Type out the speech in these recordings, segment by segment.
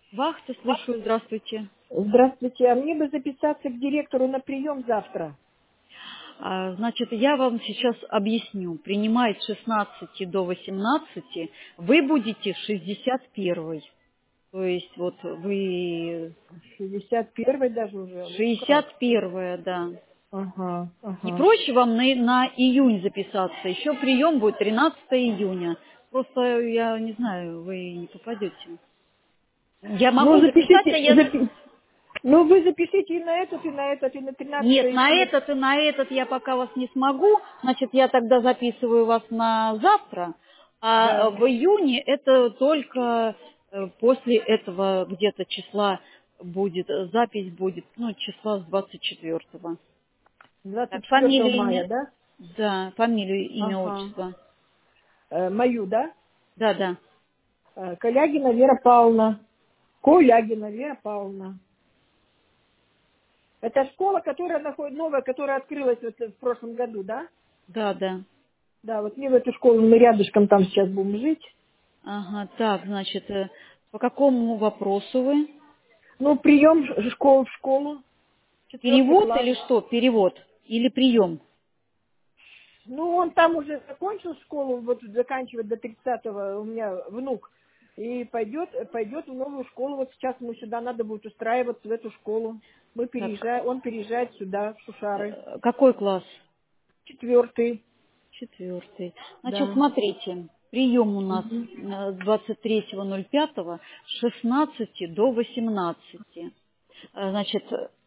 Вахта, слушаю, здравствуйте. Здравствуйте, а мне бы записаться к директору на прием завтра. Значит, я вам сейчас объясню. Принимает с 16 до 18, вы будете 61. То есть вот вы 61-й даже уже. Ух, как. 61, да. Ага, Не ага. проще вам на июнь записаться? Еще прием будет 13 июня. Просто я не знаю, вы не попадете. Я Ну, могу записать, а запишите, я... ну, вы запишите и на этот, и на этот, и на 13 Нет, на июня. этот и на этот я пока вас не смогу. Значит, я тогда записываю вас на завтра. А Да, в июне это только после этого где-то числа будет, запись будет, ну, числа с 24-го. Так, 24 фамилию, мая, имя, да? да, фамилию, имя, Ага. отчество. Мою, да? Да, да. Колягина Вера Павловна. Колягина Вера Павловна. Это школа, которая находится, новая, которая открылась вот в прошлом году, да? Да, да. Да, вот мне в эту школу, мы рядышком там сейчас будем жить. Ага, так, значит, по какому вопросу вы? Ну, прием школ в школу, 4 Перевод класс. или что? Перевод или прием? Ну, он там уже закончил школу, вот заканчивает до 30-го у меня внук. И пойдет в новую школу. Вот сейчас ему сюда надо будет устраиваться в эту школу. Так, Он переезжает сюда, в Шушары. какой класс? 4-й, 4. Значит, да. смотрите, прием у нас Мгм. с 23.05 с 16 до 18. Значит,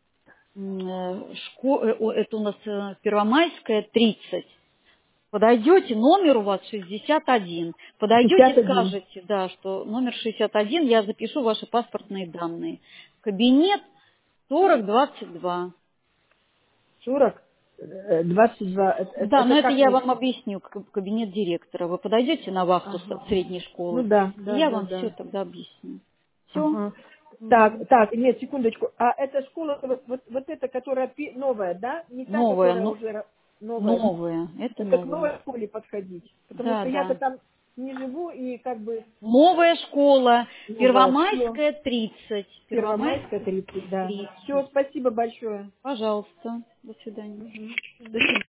это у нас Первомайская, 30. Подойдете, номер у вас 61. Подойдете, 51. скажете, да, что номер 61, я запишу ваши паспортные данные. Кабинет 4022. 40, 22. Да, но Это это как я мы? вам объясню, кабинет директора. Вы подойдете на вахту Ага. средней Ну школы, да, и да, я да, вам все да. тогда объясню. Все? Ага. Так, нет, секундочку. А эта школа, вот эта, которая новая, да? Не та, Новое, которая уже новая. новое, это Это к новое. новой школе подходить. Потому Да, что я-то да. там не живу и как бы Новая школа, новая. Все. Первомайская, 30. Первомайская Первомайская, 30, да. 30. Все, спасибо большое. Пожалуйста. До свидания. Мгм. До свидания.